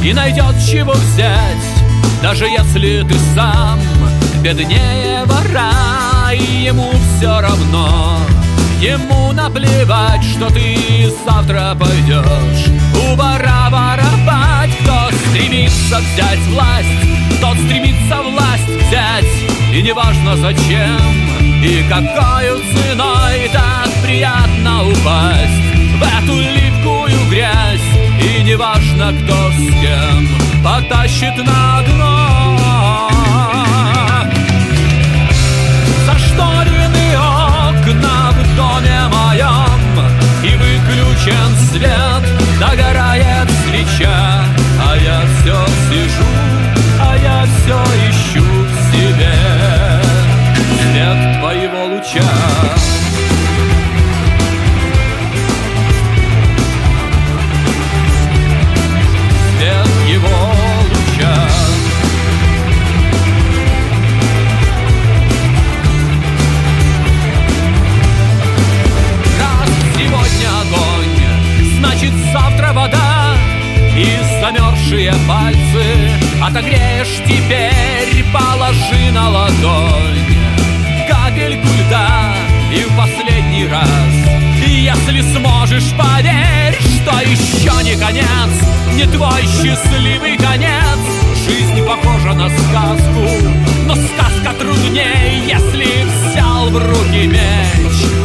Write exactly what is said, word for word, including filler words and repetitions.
и найдет чего взять. Даже если ты сам беднее вора, и ему все равно, ему наплевать, что ты завтра пойдешь у вора воровать. Кто стремится взять власть, тот стремится власть взять, и неважно зачем и какой ценой. Так приятно упасть в эту липкую грязь, и неважно кто с кем потащит на дно. Зашторенные окна в доме моем, и выключен свет, догорает свеча, а я все сижу, а я все ищу в себе свет твоего луча. Свет его луча. Раз сегодня огонь, значит завтра вода, и замерзшие пальцы отогреешь теперь. Положи на ладонь капельку льда, и в последний раз, если сможешь, поверь, что еще не конец, не твой счастливый конец. Жизнь похожа на сказку, но сказка трудней, если взял в руки меч